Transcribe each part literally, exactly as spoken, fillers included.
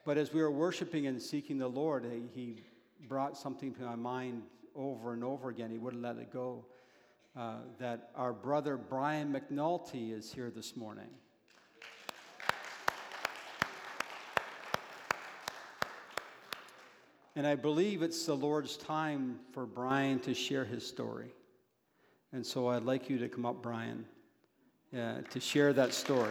But as we were worshiping and seeking the Lord, he brought something to my mind over and over again. He wouldn't let it go. Uh, that our brother Brian McNulty is here this morning. And I believe it's the Lord's time for Brian to share his story. And so I'd like you to come up, Brian, uh, to share that story.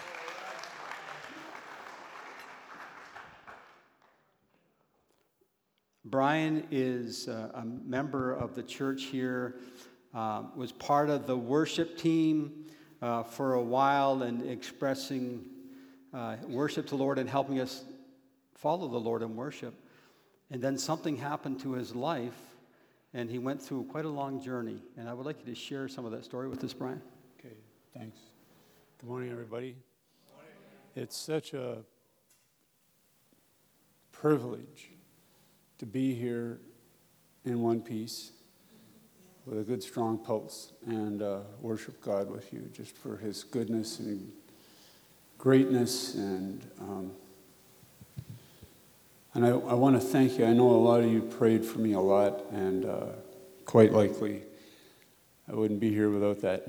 Brian is uh, a member of the church here, uh, was part of the worship team uh, for a while and expressing uh, worship to the Lord and helping us follow the Lord in worship. And then something happened to his life, and he went through quite a long journey. And I would like you to share some of that story with us, Brian. Okay, thanks. Good morning, everybody. Good morning. It's such a privilege to be here in one piece with a good, strong pulse and uh, worship God with you just for his goodness and greatness. And um, and I, I want to thank you. I know a lot of you prayed for me a lot, and uh, quite likely I wouldn't be here without that.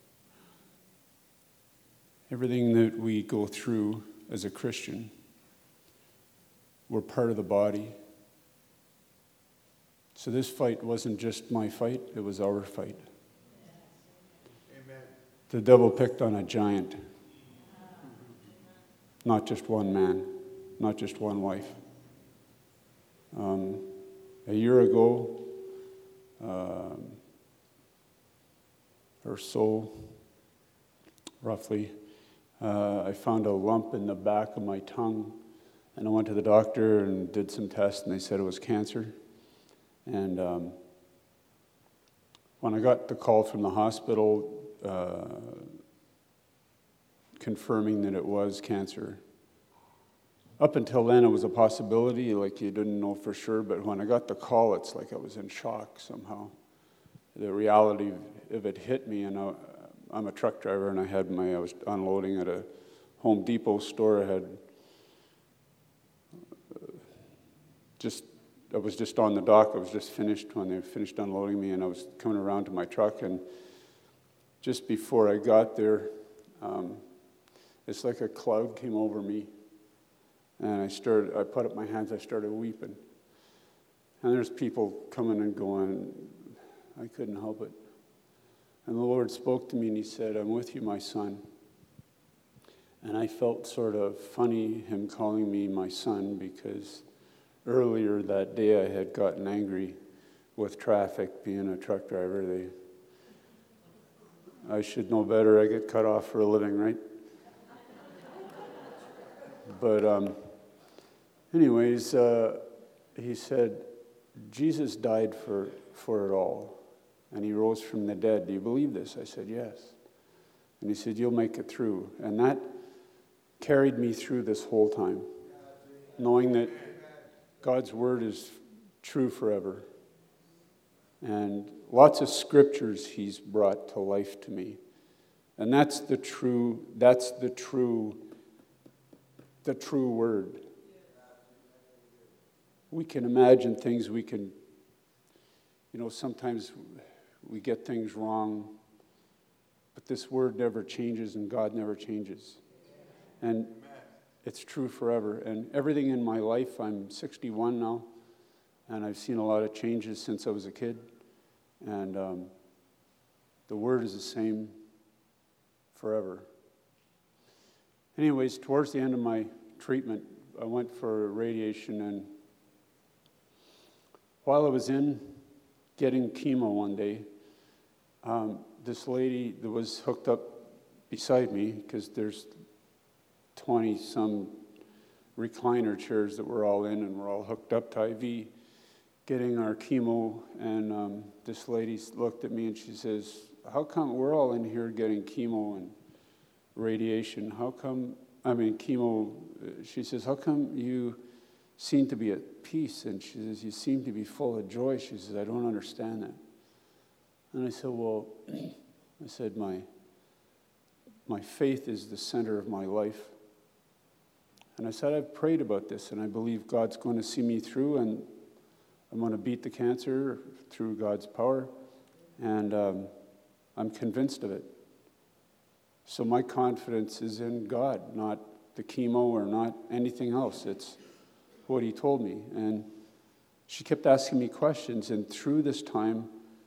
Everything that we go through as a Christian, we're part of the body. So this fight wasn't just my fight, it was our fight. Amen. The devil picked on a giant. Not just one man, not just one wife. Um, a year ago, um, or so, roughly, uh, I found a lump in the back of my tongue, and I went to the doctor and did some tests, and they said it was cancer. And um, when I got the call from the hospital uh, confirming that it was cancer, up until then it was a possibility, like you didn't know for sure, but when I got the call, it's like I was in shock somehow. The reality of it hit me, and I, I'm a truck driver, and I had my, I was unloading at a Home Depot store. I had just I was just on the dock. I was just finished when they finished unloading me, and I was coming around to my truck. And just before I got there, um, it's like a cloud came over me, and I started. I put up my hands. I started weeping, and there's people coming and going. I couldn't help it. And the Lord spoke to me, and He said, "I'm with you, my son." And I felt sort of funny Him calling me my son, because earlier that day, I had gotten angry with traffic, being a truck driver. They, I should know better. I get cut off for a living, right? But um, anyways, uh, he said, Jesus died for, for it all, and he rose from the dead. Do you believe this? I said, yes. And he said, you'll make it through. And that carried me through this whole time, knowing that God's word is true forever. And lots of scriptures he's brought to life to me. And that's the true, that's the true, the true word. We can imagine things, we can, you know, sometimes we get things wrong, but this word never changes and God never changes. And it's true forever. And everything in my life, I'm sixty-one now, and I've seen a lot of changes since I was a kid. And um, the word is the same forever. Anyways, towards the end of my treatment, I went for radiation, and while I was in getting chemo one day, um, this lady that was hooked up beside me, because there's twenty-some recliner chairs that we're all in, and we're all hooked up to I V, getting our chemo, and um, this lady looked at me and she says, how come we're all in here getting chemo and radiation? How come, I mean, chemo, she says, how come you seem to be at peace? And she says, you seem to be full of joy. She says, I don't understand that. And I said, well, I said, my, my faith is the center of my life. And I said, I've prayed about this, and I believe God's going to see me through, and I'm going to beat the cancer through God's power, and um, I'm convinced of it. So my confidence is in God, not the chemo or not anything else. It's what he told me. And she kept asking me questions, and through this time,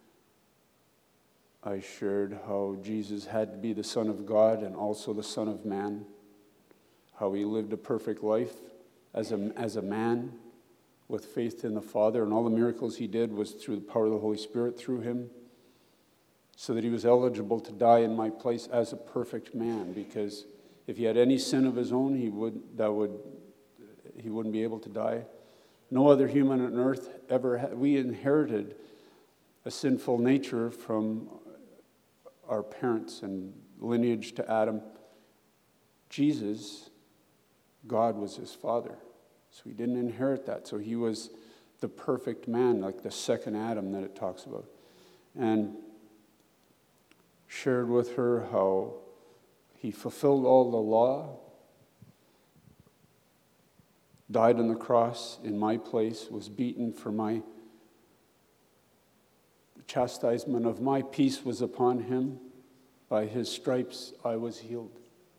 I shared how Jesus had to be the Son of God and also the Son of Man, how he lived a perfect life as a, as a man with faith in the Father, and all the miracles he did was through the power of the Holy Spirit through him, so that he was eligible to die in my place as a perfect man, because if he had any sin of his own, he would that would he wouldn't be able to die. No other human on earth ever had. We inherited a sinful nature from our parents and lineage to Adam. Jesus, God was his father. So he didn't inherit that. So he was the perfect man, like the second Adam that it talks about. And shared with her how he fulfilled all the law, died on the cross in my place, was beaten for my chastisement of my peace was upon him. By his stripes I was healed.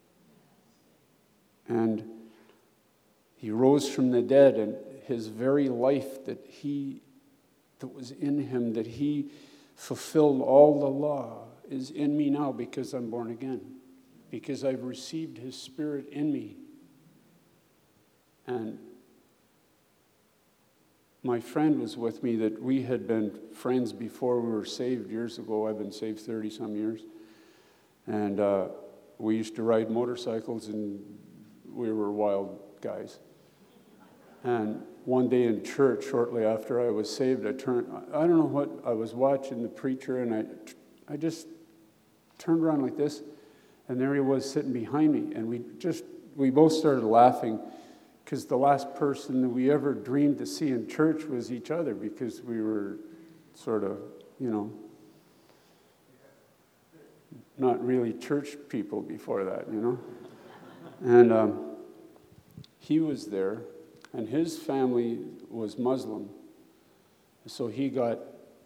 And he rose from the dead, and his very life that he that was in him, that he fulfilled all the law, is in me now because I'm born again, because I've received his Spirit in me. And my friend was with me that we had been friends before we were saved years ago. I've been saved thirty-some years. And uh, we used to ride motorcycles, and we were wild guys. And one day in church, shortly after I was saved, I turned, I don't know what, I was watching the preacher, and I, I just turned around like this, and there he was sitting behind me, and we just, we both started laughing, because the last person that we ever dreamed to see in church was each other, because we were sort of, you know, not really church people before that, you know. And um, he was there, and his family was Muslim. So he got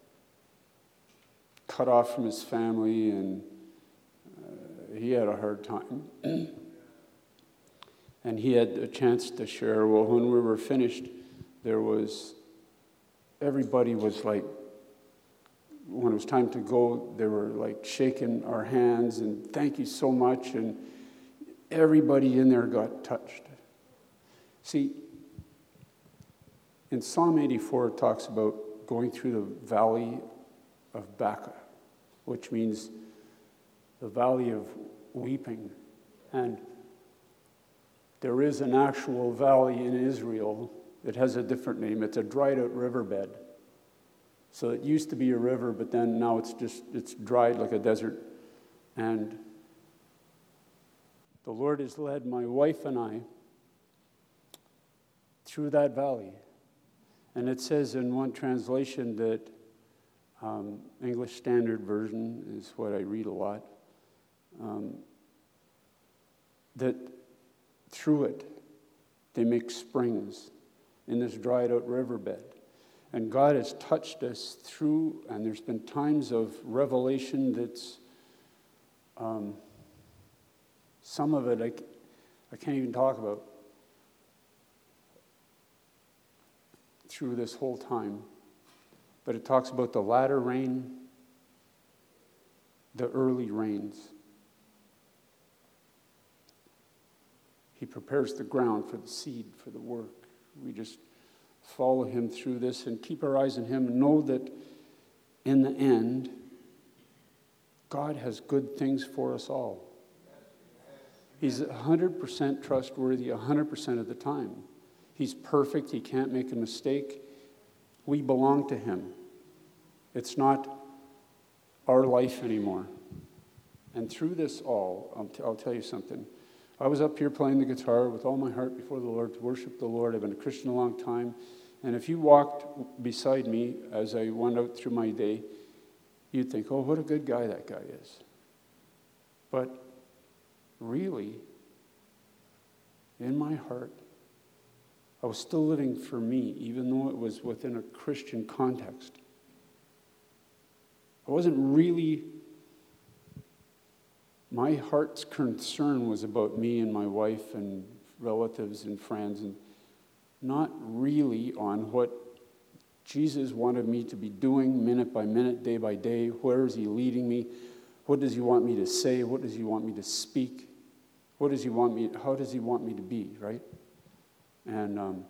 cut off from his family, and uh, he had a hard time. And he had a chance to share. Well, when we were finished, there was, everybody was like, when it was time to go, they were like shaking our hands and thank you so much. And everybody in there got touched. See, in Psalm eighty-four, it talks about going through the valley of Baca, which means the valley of weeping. And there is an actual valley in Israel. It has a different name. It's a dried out riverbed. So it used to be a river, but then now it's just, it's dried like a desert. And the Lord has led my wife and I through that valley. And it says in one translation that, um, English Standard Version is what I read a lot, um, that through it, they make springs in this dried out riverbed. And God has touched us through, and there's been times of revelation that's, um, some of it I, I can't even talk about through this whole time. But it talks about the latter rain, the early rains. He prepares the ground for the seed, for the work. We just follow him through this and keep our eyes on him and know that in the end, God has good things for us all. He's one hundred percent trustworthy one hundred percent of the time. He's perfect. He can't make a mistake. We belong to him. It's not our life anymore. And through this all, I'll, t- I'll tell you something. I was up here playing the guitar with all my heart before the Lord to worship the Lord. I've been a Christian a long time. And if you walked beside me as I went out through my day, you'd think, oh, what a good guy that guy is. But really, in my heart, I was still living for me, even though it was within a Christian context. I wasn't really, my heart's concern was about me and my wife and relatives and friends, and not really on what Jesus wanted me to be doing minute by minute, day by day. Where is he leading me? What does he want me to say? What does he want me to speak? What does he want me, how does he want me to be, right? And um,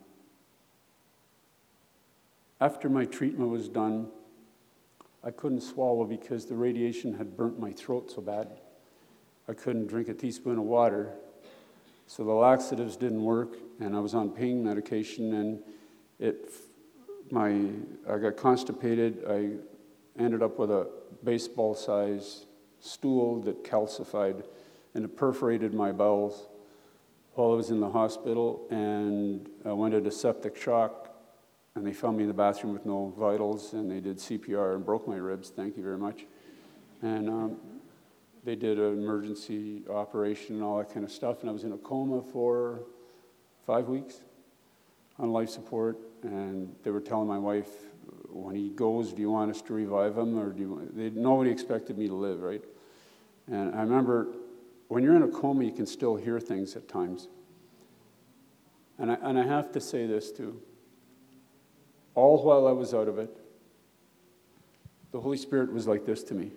after my treatment was done, I couldn't swallow because the radiation had burnt my throat so bad. I couldn't drink a teaspoon of water. So the laxatives didn't work, and I was on pain medication, and it, my, I got constipated. I ended up with a baseball-sized stool that calcified, and it perforated my bowels while I was in the hospital, and I went into septic shock, and they found me in the bathroom with no vitals, and they did C P R and broke my ribs, thank you very much. And um, they did an emergency operation and all that kind of stuff, and I was in a coma for five weeks on life support, and they were telling my wife, when he goes, do you want us to revive him, or do you want... They, nobody expected me to live, right? And I remember, when you're in a coma, you can still hear things at times. And I, and I have to say this too. All while I was out of it, the Holy Spirit was like this to me.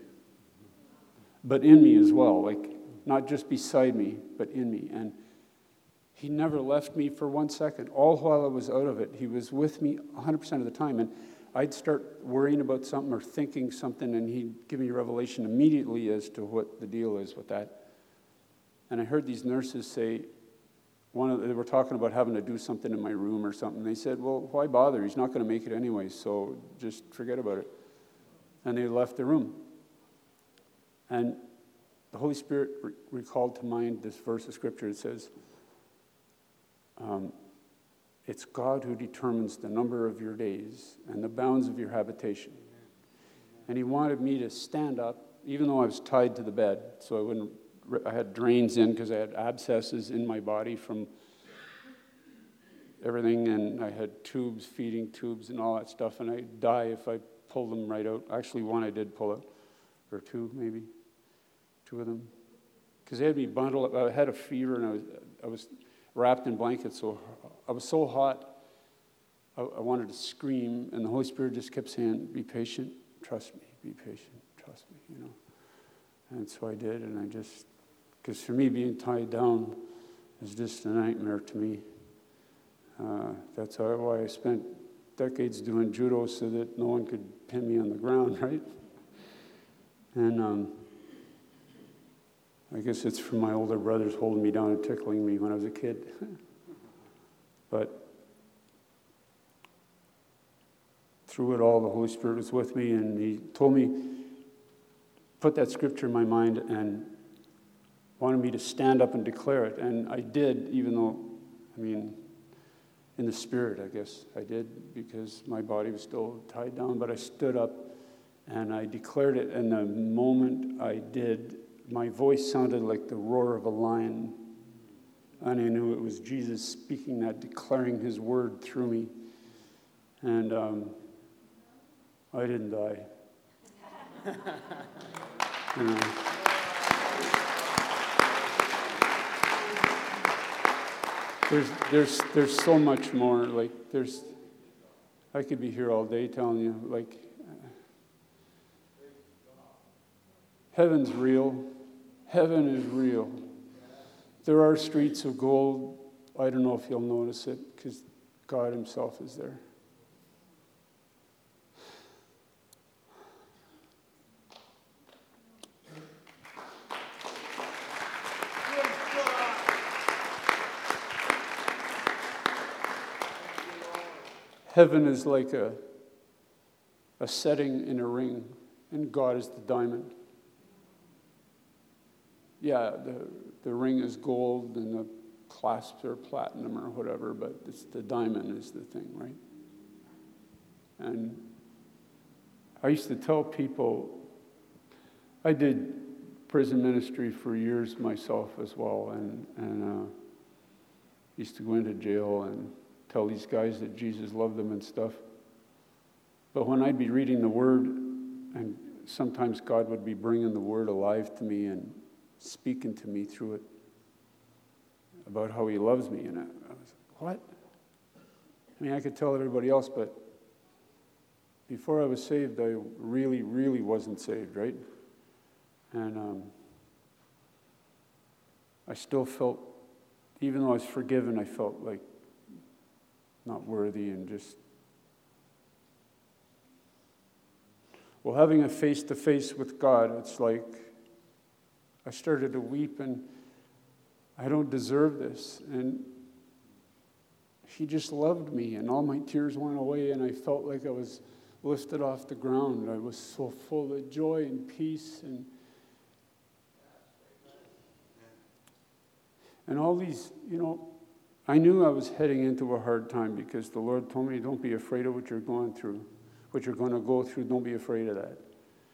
But in me as well, like not just beside me, but in me. And he never left me for one second. All while I was out of it, he was with me one hundred percent of the time. And I'd start worrying about something or thinking something, and he'd give me a revelation immediately as to what the deal is with that. And I heard these nurses say, one of the, they were talking about having to do something in my room or something. They said, well, why bother? He's not going to make it anyway, so just forget about it. And they left the room. And the Holy Spirit re- recalled to mind this verse of Scripture. It says, um, it's God who determines the number of your days and the bounds of your habitation. And he wanted me to stand up, even though I was tied to the bed, so I wouldn't, I had drains in because I had abscesses in my body from everything, and I had tubes, feeding tubes and all that stuff, and I'd die if I pulled them right out. Actually, one I did pull out, or two maybe, two of them. Because they had me bundled up. I had a fever, and I was, I was wrapped in blankets, so I was so hot, I, I wanted to scream, and the Holy Spirit just kept saying, be patient, trust me, be patient, trust me, you know. And so I did, and I just, because for me, being tied down is just a nightmare to me. Uh, that's how, why I spent decades doing judo, so that no one could pin me on the ground, right? And um, I guess it's from my older brothers holding me down and tickling me when I was a kid. But through it all, the Holy Spirit was with me, and he told me, put that scripture in my mind, and wanted me to stand up and declare it. And I did, even though, I mean, in the spirit, I guess I did, because my body was still tied down. But I stood up and I declared it. And the moment I did, my voice sounded like the roar of a lion. And I knew it was Jesus speaking that, declaring his word through me. And um, I didn't die. You know. There's, there's, there's so much more. Like, there's, I could be here all day telling you, like, uh, heaven's real. Heaven is real. There are streets of gold. I don't know if you'll notice it, because God himself is there. Heaven is like a, a setting in a ring, and God is the diamond. Yeah, the, the ring is gold, and the clasps are platinum or whatever, but it's the diamond is the thing, right? And I used to tell people, I did prison ministry for years myself as well, and, and uh, Used to go into jail and tell these guys that Jesus loved them and stuff. But when I'd be reading the Word, and sometimes God would be bringing the Word alive to me and speaking to me through it about how He loves me. And I, I was like, what? I mean, I could tell everybody else, but before I was saved, I really, really wasn't saved, right? And um, I still felt, even though I was forgiven, I felt like not worthy and just... Well, having a face-to-face with God, it's like I started to weep and I don't deserve this. And He just loved me and all my tears went away and I felt like I was lifted off the ground. I was so full of joy and peace and and all these, you know, I knew I was heading into a hard time because the Lord told me, don't be afraid of what you're going through. What you're going to go through, don't be afraid of that.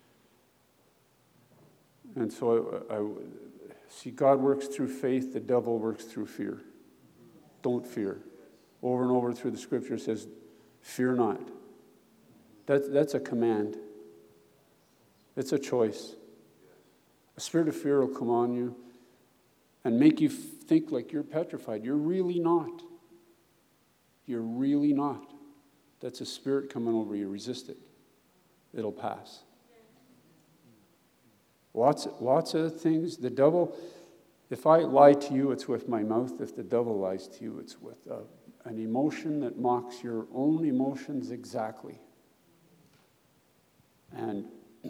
And so I, I see, God works through faith, the devil works through fear. Don't fear. Over and over through the scripture it says, fear not. That, that's a command. It's a choice. A spirit of fear will come on you and make you think like you're petrified. You're really not. You're really not. That's a spirit coming over you. Resist it. It'll pass. Lots, lots of things. The devil, if I lie to you, it's with my mouth. If the devil lies to you, it's with uh, an emotion that mocks your own emotions exactly. And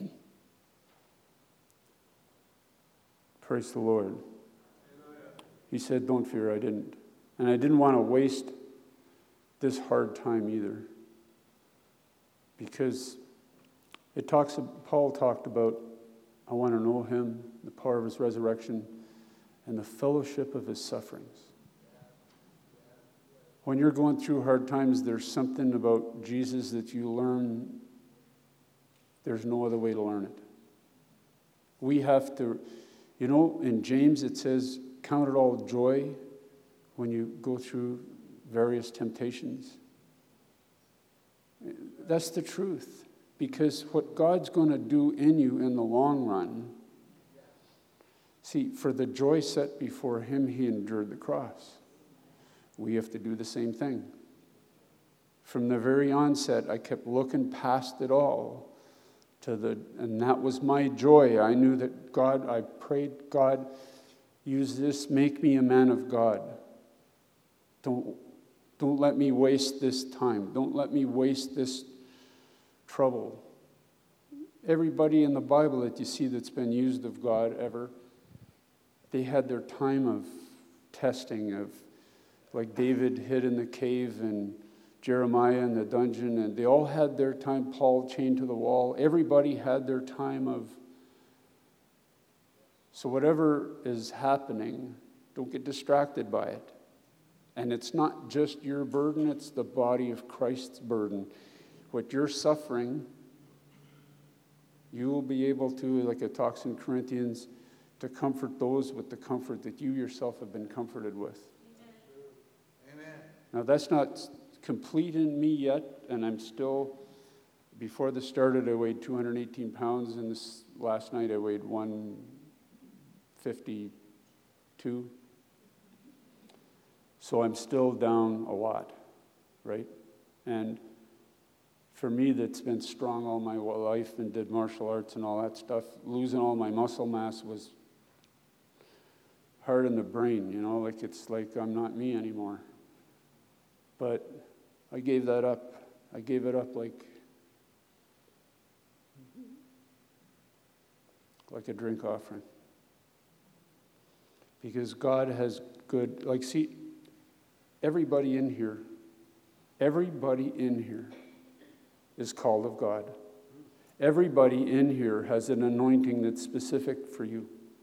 praise the Lord. He said, don't fear, I didn't. And I didn't want to waste this hard time either. Because it talks, Paul talked about, I want to know Him, the power of His resurrection, and the fellowship of His sufferings. When you're going through hard times, there's something about Jesus that you learn. There's no other way to learn it. We have to, you know, in James it says, count it all joy when you go through various temptations. That's the truth. Because what God's going to do in you in the long run, see, for the joy set before Him, He endured the cross. We have to do the same thing. From the very onset, I kept looking past it all to the, and that was my joy. I knew that God, I prayed, God, use this, make me a man of God. Don't, don't let me waste this time. Don't let me waste this trouble. Everybody in the Bible that you see that's been used of God ever, they had their time of testing, of like David hid in the cave and Jeremiah in the dungeon, and they all had their time. Paul chained to the wall. Everybody had their time of. So whatever is happening, don't get distracted by it. And it's not just your burden, it's the body of Christ's burden. What you're suffering, you will be able to, like it talks in Corinthians, to comfort those with the comfort that you yourself have been comforted with. Amen. Now that's not complete in me yet, and I'm still, before this started I weighed two hundred eighteen pounds, and this last night I weighed one fifty-two. So I'm still down a lot, right? And for me, that's been strong all my life and did martial arts and all that stuff, losing all my muscle mass was hard in the brain, you know, like it's like I'm not me anymore. But I gave that up. I gave it up like, like a drink offering. Because God has good, like, see, everybody in here, everybody in here is called of God. Everybody in here has an anointing that's specific for you.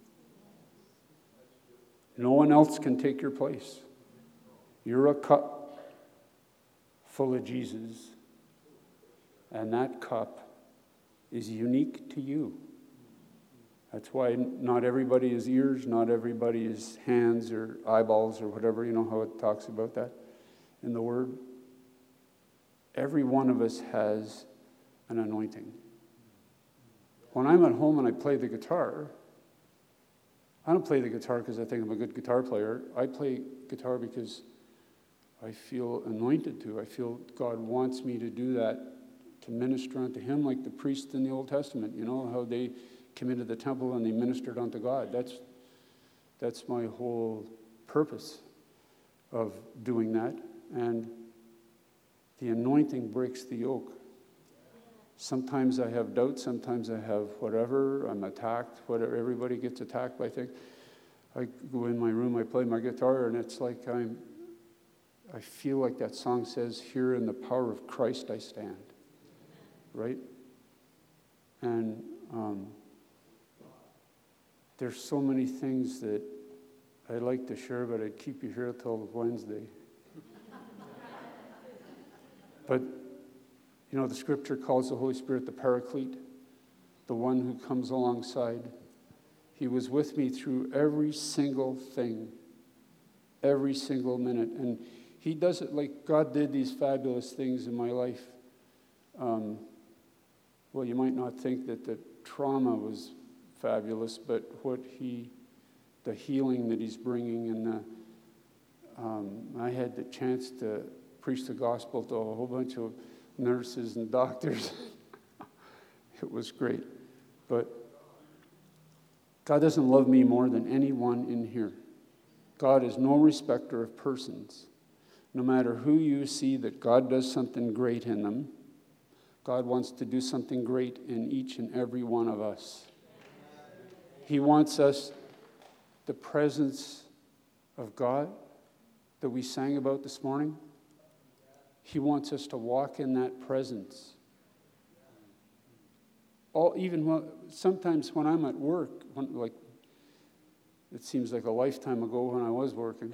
No one else can take your place. You're a cup full of Jesus, and that cup is unique to you. That's why not everybody is ears, not everybody is hands or eyeballs or whatever. You know how it talks about that in the Word? Every one of us has an anointing. When I'm at home and I play the guitar, I don't play the guitar because I think I'm a good guitar player. I play guitar because I feel anointed to. I feel God wants me to do that, to minister unto Him like the priests in the Old Testament. You know, how they came into the temple and they ministered unto God. That's, that's my whole purpose of doing that. And the anointing breaks the yoke. Sometimes I have doubts, sometimes I have whatever, I'm attacked, whatever, everybody gets attacked by things. I go in my room, I play my guitar, and it's like I'm, I feel like that song says, here in the power of Christ I stand, right? And um, there's so many things that I'd like to share, but I'd keep you here till Wednesday. But you know, the scripture calls the Holy Spirit the Paraclete, the one who comes alongside. He was with me through every single thing, every single minute. And he does it like God did these fabulous things in my life. Um, well, you might not think that the trauma was fabulous, but what he, the healing that he's bringing, and the, um, I had the chance to preach the gospel to a whole bunch of nurses and doctors. It was great. But God doesn't love me more than anyone in here. God is no respecter of persons. No matter who you see that God does something great in them, God wants to do something great in each and every one of us. He wants us, the presence of God that we sang about this morning, He wants us to walk in that presence. All, even when, sometimes when I'm at work, when, like it seems like a lifetime ago when I was working,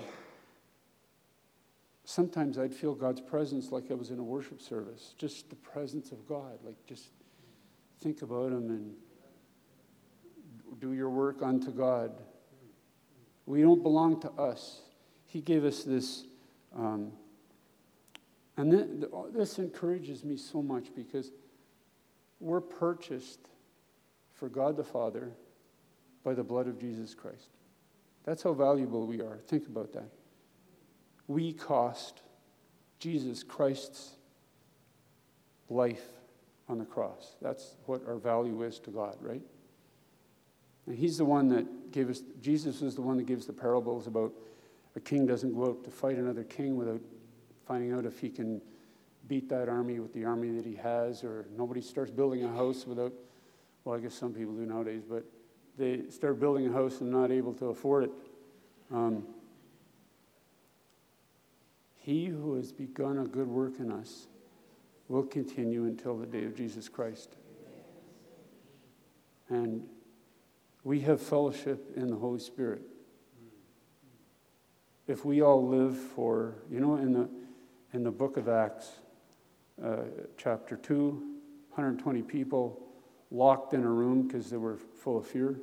sometimes I'd feel God's presence like I was in a worship service. Just the presence of God. Like just think about Him and do your work unto God. We don't belong to us. He gave us this... Um, And then, this encourages me so much because we're purchased for God the Father by the blood of Jesus Christ. That's how valuable we are. Think about that. We cost Jesus Christ's life on the cross. That's what our value is to God, right? And He's the one that gave us, Jesus is the one that gives the parables about a king doesn't go out to fight another king without finding out if he can beat that army with the army that he has, or nobody starts building a house without, well, I guess some people do nowadays, but they start building a house and not able to afford it. Um, he who has begun a good work in us will continue until the day of Jesus Christ. And we have fellowship in the Holy Spirit. If we all live for, you know, in the in the book of Acts, uh, chapter two, one hundred twenty people locked in a room because they were full of fear.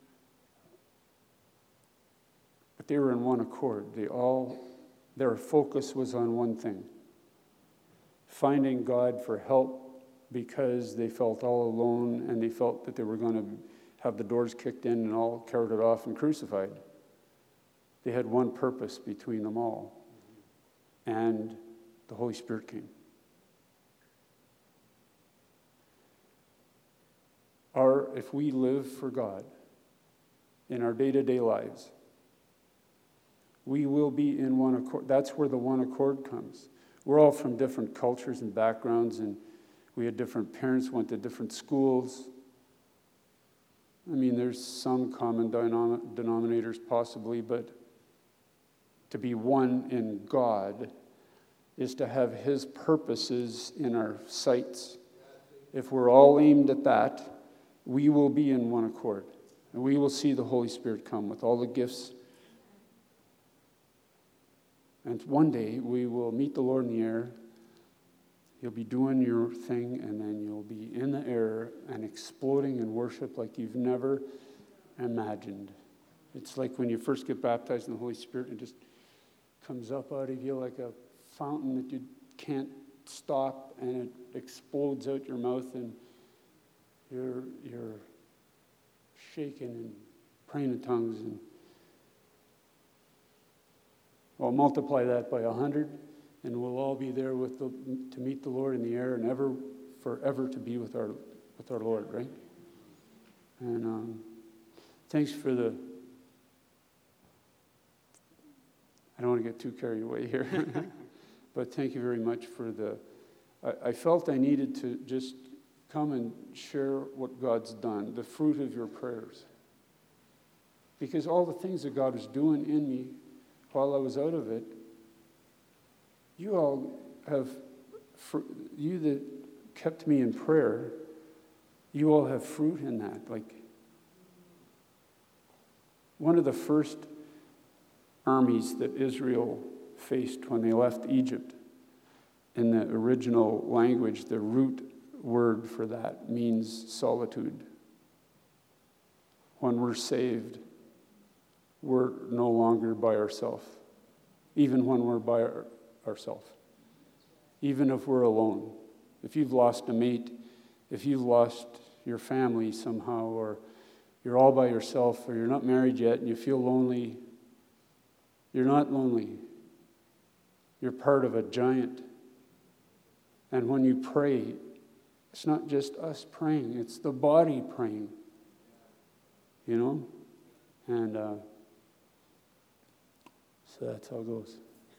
But they were in one accord. They all, their focus was on one thing: finding God for help, because they felt all alone and they felt that they were going to have the doors kicked in and all carted off and crucified. They had one purpose between them all. And the Holy Spirit came. Our, if we live for God in our day-to-day lives, we will be in one accord. That's where the one accord comes. We're all from different cultures and backgrounds, and we had different parents, went to different schools. I mean, there's some common denom- denominators possibly, but to be one in God is to have His purposes in our sights. If we're all aimed at that, we will be in one accord. And we will see the Holy Spirit come with all the gifts. And one day we will meet the Lord in the air. You'll be doing your thing, and then you'll be in the air and exploding in worship like you've never imagined. It's like when you first get baptized in the Holy Spirit, and it just comes up out of you like a fountain that you can't stop, and it explodes out your mouth, and you're you're shaking and praying in tongues. And well, multiply that by a hundred, and we'll all be there with the, to meet the Lord in the air, and ever forever to be with our with our Lord, right? And um, thanks for the. I don't want to get too carried away here, but thank you very much for the. I, I felt I needed to just come and share what God's done, the fruit of your prayers, because all the things that God was doing in me while I was out of it, you all have, you that kept me in prayer, you all have fruit in that. Like, one of the first armies that Israel faced when they left Egypt, in the original language, the root word for that means solitude. When we're saved, we're no longer by ourselves, even when we're by our, ourselves, even if we're alone. If you've lost a mate, if you've lost your family somehow, or you're all by yourself, or you're not married yet and you feel lonely, you're not lonely. You're part of a giant. And when you pray, it's not just us praying, it's the body praying. You know? And uh, so that's how it goes.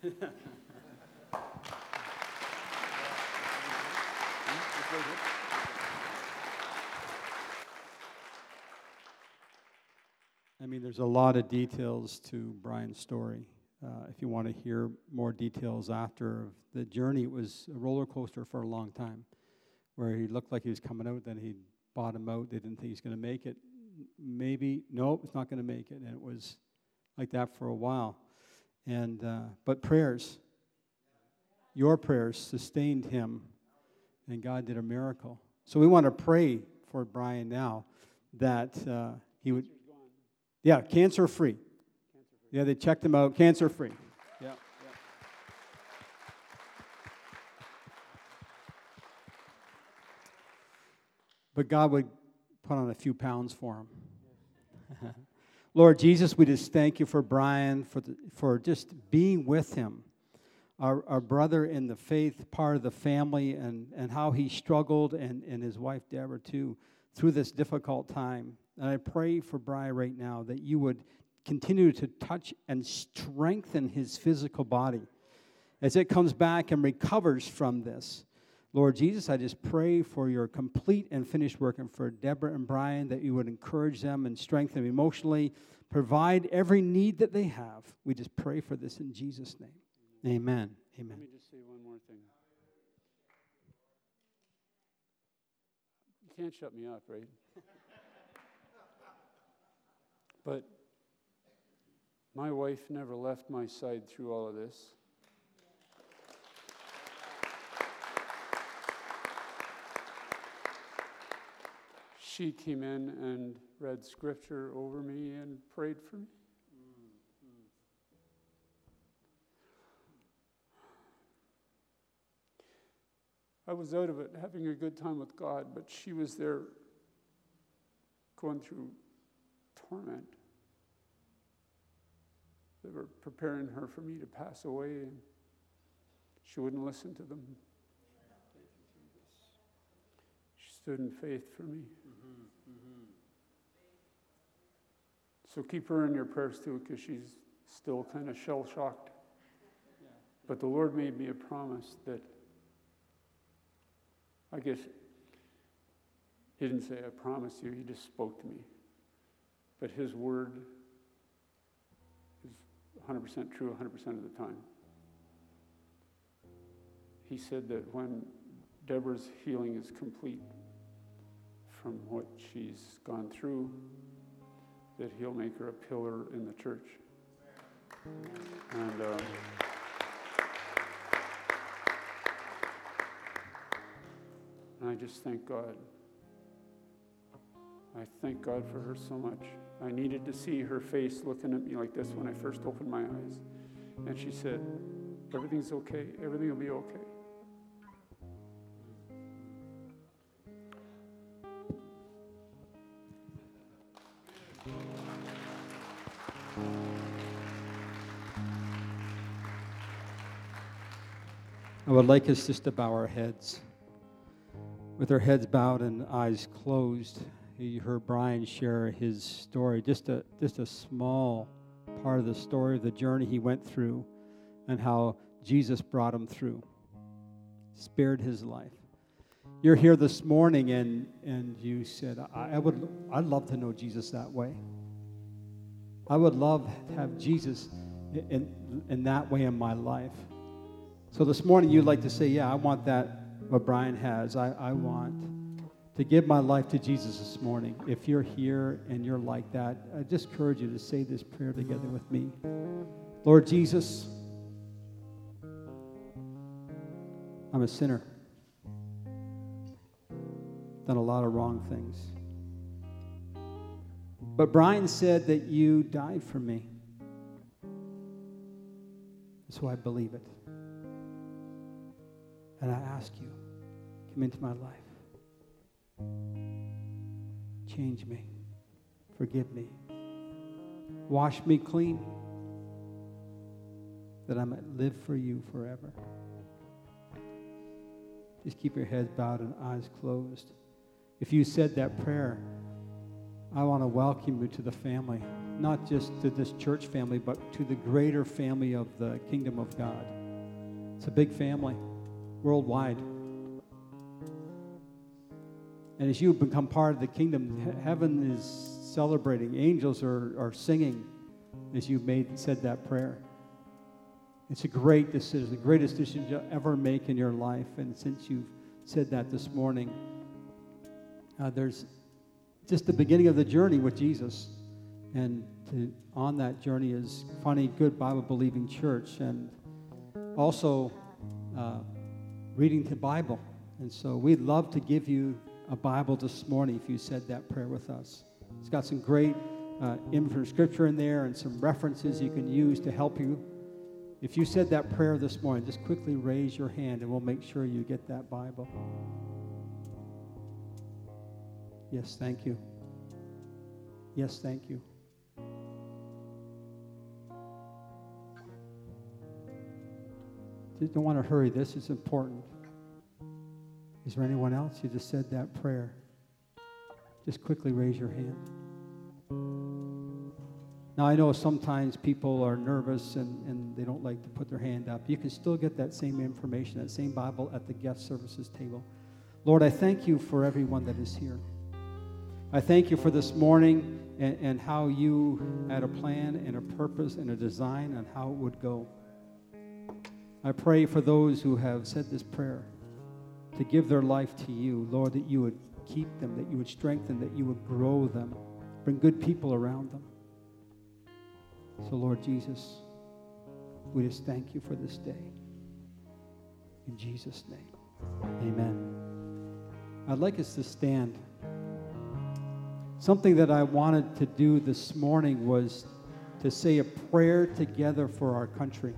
I mean, there's a lot of details to Brian's story. Uh, if you want to hear more details after the journey, it was a roller coaster for a long time, where he looked like he was coming out, then he bottomed out. They didn't think he was going to make it. Maybe, no, it's not going to make it. And it was like that for a while. And uh, but prayers, your prayers sustained him, and God did a miracle. So we want to pray for Brian now that uh, he would, yeah, cancer-free. Yeah, they checked him out, cancer-free. Yeah, yeah. But God would put on a few pounds for him. Lord Jesus, we just thank you for Brian, for the, for just being with him, our, our brother in the faith, part of the family, and, and how he struggled, and, and his wife Deborah too, through this difficult time. And I pray for Brian right now that you would continue to touch and strengthen his physical body as it comes back and recovers from this. Lord Jesus, I just pray for your complete and finished work, and for Deborah and Brian, that you would encourage them and strengthen them emotionally, provide every need that they have. We just pray for this in Jesus' name. Amen. Amen. Let me just say one more thing. You can't shut me up, right? But my wife never left my side through all of this. She came in and read scripture over me and prayed for me. I was out of it, having a good time with God, but she was there going through torment. They were preparing her for me to pass away, and she wouldn't listen to them. She stood in faith for me. Mm-hmm, mm-hmm. So keep her in your prayers too, because she's still kind of shell-shocked. Yeah. But the Lord made me a promise that, I guess, he didn't say, I promise you, he just spoke to me. But his word is one hundred percent true one hundred percent of the time. He said that when Deborah's healing is complete from what she's gone through, that he'll make her a pillar in the church. And um, and I just thank God I thank God for her so much. I needed to see her face looking at me like this when I first opened my eyes. And she said, everything's okay. Everything will be okay. I would like us just to bow our heads. With our heads bowed and eyes closed, you heard Brian share his story, just a just a small part of the story of the journey he went through and how Jesus brought him through, spared his life. You're here this morning and, and you said, I, I would, I'd love to know Jesus that way. I would love to have Jesus in, in that way in my life. So this morning you'd like to say, yeah, I want that, what Brian has. I, I want to give my life to Jesus this morning. If you're here and you're like that, I just encourage you to say this prayer together with me. Lord Jesus, I'm a sinner. Done a lot of wrong things. But Brian said that you died for me. So I believe it. And I ask you, come into my life. Change me. Forgive me. Wash me clean. That I might live for you forever. Just keep your heads bowed and eyes closed. If you said that prayer, I want to welcome you to the family. Not just to this church family, but to the greater family of the kingdom of God. It's a big family, worldwide. And as you become part of the kingdom, he- heaven is celebrating. Angels are, are singing as you made said that prayer. It's a great decision, the greatest decision you'll ever make in your life. And since you've said that this morning, uh, there's just the beginning of the journey with Jesus. And to, on that journey is finding a good Bible-believing church and also uh, reading the Bible. And so we'd love to give you a Bible this morning if you said that prayer with us. It's got some great uh, info scripture in there and some references you can use to help you. If you said that prayer this morning, just quickly raise your hand and we'll make sure you get that Bible. Yes, thank you. Yes, thank you. Just don't want to hurry. This is important. Is there anyone else who just said that prayer? Just quickly raise your hand. Now, I know sometimes people are nervous and, and they don't like to put their hand up. You can still get that same information, that same Bible at the guest services table. Lord, I thank you for everyone that is here. I thank you for this morning and, and how you had a plan and a purpose and a design on how it would go. I pray for those who have said this prayer to give their life to you, Lord, that you would keep them, that you would strengthen, that you would grow them, bring good people around them. So, Lord Jesus, we just thank you for this day. In Jesus' name, amen. I'd like us to stand. Something that I wanted to do this morning was to say a prayer together for our country.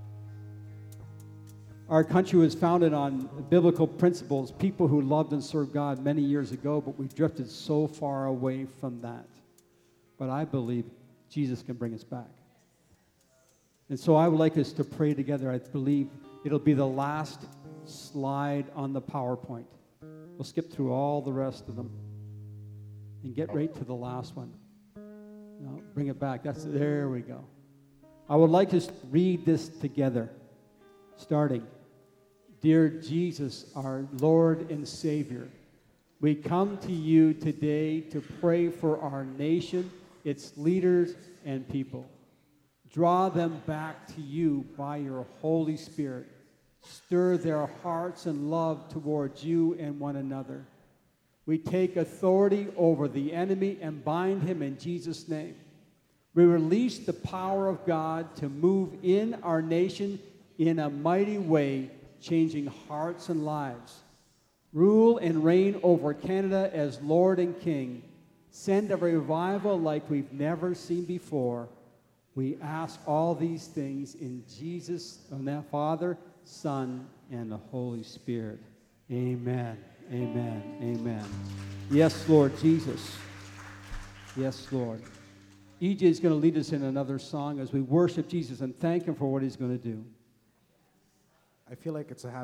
Our country was founded on biblical principles, people who loved and served God many years ago, but we've drifted so far away from that. But I believe Jesus can bring us back. And so I would like us to pray together. I believe it'll be the last slide on the PowerPoint. We'll skip through all the rest of them and get right to the last one. No, bring it back. That's there we go. I would like us to read this together, starting. Dear Jesus, our Lord and Savior, we come to you today to pray for our nation, its leaders and people. Draw them back to you by your Holy Spirit. Stir their hearts and love towards you and one another. We take authority over the enemy and bind him in Jesus' name. We release the power of God to move in our nation in a mighty way, changing hearts and lives. Rule and reign over Canada as Lord and King. Send a revival like we've never seen before. We ask all these things in Jesus, and that Father, Son, and the Holy Spirit. Amen. Amen. Amen. Yes, Lord Jesus. Yes, Lord. E J is going to lead us in another song as we worship Jesus and thank him for what he's going to do. I feel like it's a habit.